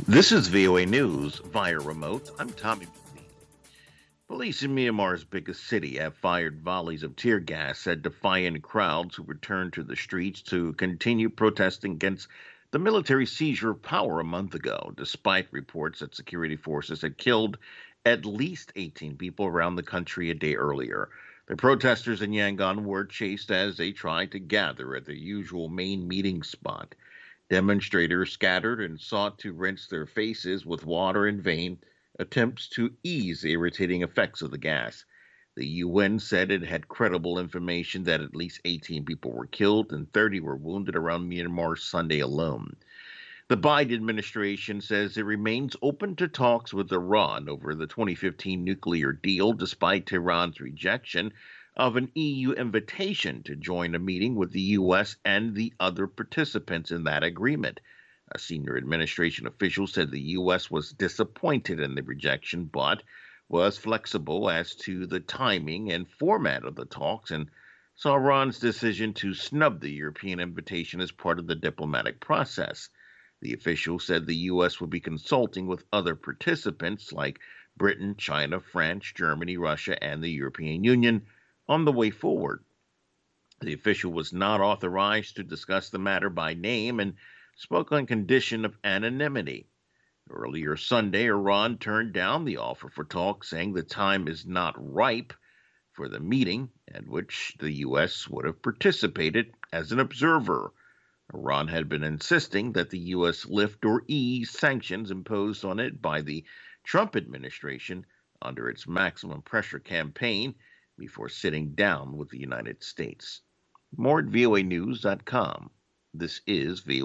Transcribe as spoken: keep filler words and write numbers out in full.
This is V O A News via remote. I'm Tommy McNeil. Police in Myanmar's biggest city have fired volleys of tear gas at defiant crowds who returned to the streets to continue protesting against the military seizure of power a month ago, despite reports that security forces had killed at least eighteen people around the country a day earlier. The protesters in Yangon were chased as they tried to gather at their usual main meeting spot. Demonstrators scattered and sought to rinse their faces with water in vain attempts to ease the irritating effects of the gas. The U N said it had credible information that at least eighteen people were killed and thirty were wounded around Myanmar Sunday alone. The Biden administration says it remains open to talks with Iran over the twenty fifteen nuclear deal, despite Tehran's rejection of an E U invitation to join a meeting with the U S and the other participants in that agreement. A senior administration official said the U S was disappointed in the rejection, but was flexible as to the timing and format of the talks and saw Iran's decision to snub the European invitation as part of the diplomatic process. The official said the U S would be consulting with other participants like Britain, China, France, Germany, Russia, and the European Union on the way forward. The official was not authorized to discuss the matter by name and spoke on condition of anonymity. Earlier Sunday, Iran turned down the offer for talks, saying the time is not ripe for the meeting at which the U S would have participated as an observer. Iran had been insisting that the U S lift or ease sanctions imposed on it by the Trump administration under its maximum pressure campaign before sitting down with the United States. More at V O A news dot com. This is V O A.